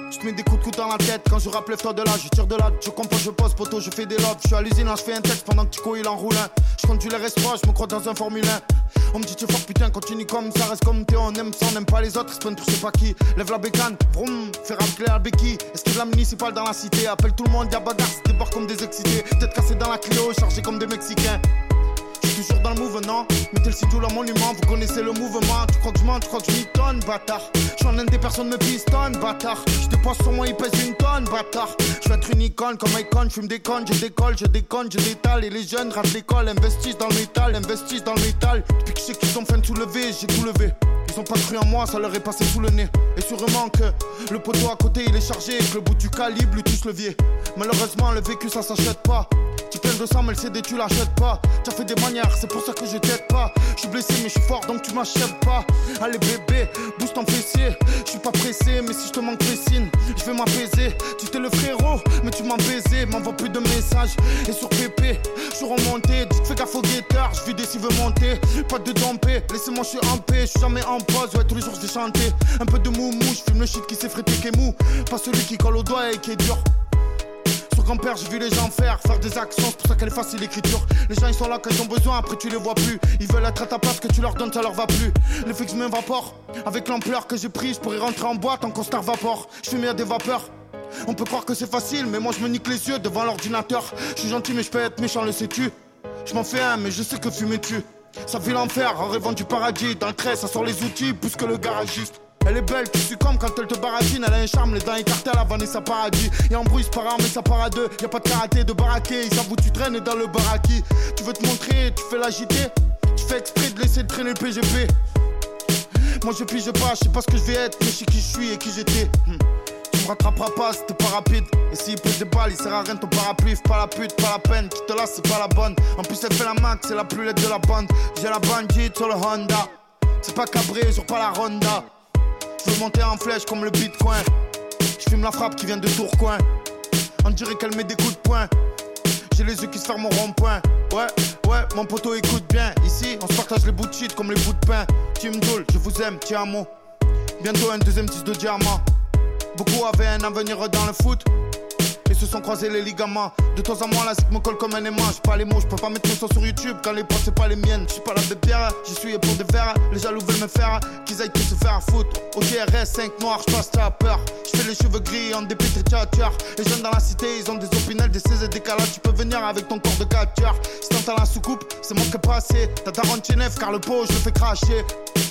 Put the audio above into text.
Je te mets des coups de coude dans la tête. Quand je rappe, lève-toi de là, je tire de là. Je comprends, je pose, poteau, je fais des lobes. Je suis à l'usine, là, je fais un texte pendant que Tico il enroule un. Je conduis les restos, je me crois dans un Formule 1. On me dit tu es fort putain, continue comme ça, reste comme t'es. On aime ça, on n'aime pas les autres, spawn pour je sais pas qui. Lève la bécane, vroom, fais racler la béquille. Esquive la municipale dans la cité, appelle tout le monde, y'a bagarre, c'est débord comme des excités. Tête cassée dans la Clio, chargée comme des Mexicains. J'suis toujours dans le move, non? Mettez le site là, monument, vous connaissez le mouvement. Tu crois que je mens, tu crois que je m'y bâtard. J'suis en Inde, des personnes me pistonne, bâtard. J'dépose sur moi, il pèse une tonne, bâtard. J'veux être une icône comme Icon, j'fume des connes, je décolle, je déconne, je détale. Et les jeunes ratent l'école, investissent dans le métal, investissent dans le métal. Depuis que je sais qu'ils ont faim de soulever, j'ai tout levé. Ils ont pas cru en moi, ça leur est passé sous le nez. Et sûrement que le poteau à côté il est chargé et que le bout du calibre lui touche levier. Malheureusement le vécu ça s'achète pas. Tu plein de sang mais le CD tu l'achètes pas. T'as fait des manières, c'est pour ça que je t'aide pas. Je suis blessé mais je suis fort donc tu m'achètes pas. Allez bébé, booste ton fessier. Je suis pas pressé mais si je te manque piscine, je vais m'apaiser. Tu t'es le frérot mais tu m'as baisé. M'envoie plus de messages et sur PP je suis remonté. Dites fais gaffe au guetteur, je vis des s'il veut monter. Pas de dompé, laissez-moi je suis en paix. Je suis jamais en pause, ouais tous les jours je vais chanter. Un peu de moumou, je fume le shit qui s'est frété qui est mou. Pas celui qui colle au doigt et qui est dur. Sur grand-père j'ai vu les gens faire des actions, c'est pour ça qu'elle est facile l'écriture. Les gens ils sont là quand ils ont besoin, après tu les vois plus. Ils veulent être à ta place, que tu leur donnes ça leur va plus. Le fait que je m'évapore, avec l'ampleur que j'ai pris, je pourrais rentrer en boîte en costard vapeur. Je fume à des vapeurs. On peut croire que c'est facile, mais moi je me nique les yeux devant l'ordinateur. Je suis gentil mais je peux être méchant, le sais-tu. Je m'en fais un mais je sais que fumer tue. Ça fait l'enfer en rêvant du paradis. Dans le trait ça sort les outils plus que le garagiste. Elle est belle, tu succombes quand elle te baratine. Elle a un charme, les dents écartées à la Vanessa Paradis. Y'a embrouille, c'est pas rare mais ça part à deux. Y'a pas de karaté, de baraqué, ils s'avouent tu traînes dans le baraki. Tu veux te montrer, tu fais l'agiter. Tu fais exprès de laisser traîner le PGP. Moi je pige pas, je sais pas ce que je vais être, mais je sais qui je suis et qui j'étais. Tu me rattraperas pas si t'es pas rapide. Et s'il pèse des balles, il sert à rien ton parapluie. Fais pas la pute, pas la peine, qui te lasse c'est pas la bonne. En plus elle fait la max, c'est la plus laide de la bande. J'ai la bandite sur le Honda. C'est pas cabré, sur pas la Ronda. Je veux monter en flèche comme le Bitcoin. Je fume la frappe qui vient de Tourcoing. On dirait qu'elle met des coups de poing. J'ai les yeux qui se ferment au rond-point. Ouais, mon poteau écoute bien. Ici, on se partage les bouts de shit comme les bouts de pain. Team Dool, je vous aime, ti amo. Bientôt un deuxième disque de diamant. Beaucoup avaient un avenir dans le foot et se sont croisés les ligaments. De temps en temps la zik me colle comme un aimant. J'suis pas les mots, j'peux pas mettre mes sons sur YouTube quand les potes c'est pas les miennes. J'suis pas la bébère, j'y suis pour des verres. Les jaloux veulent me faire, qu'ils aillent tous se faire foutre. Au GRS 5 noirs, j'passe ta peur. J'fais les cheveux gris en dépité tchatcheur. Les jeunes dans la cité, ils ont des opinels, des 16 et des calages. Tu peux venir avec ton corps de catcheur. Si t'entends la soucoupe, c'est moi qui ai passé. T'as ta rontinef car le pot je le fais cracher.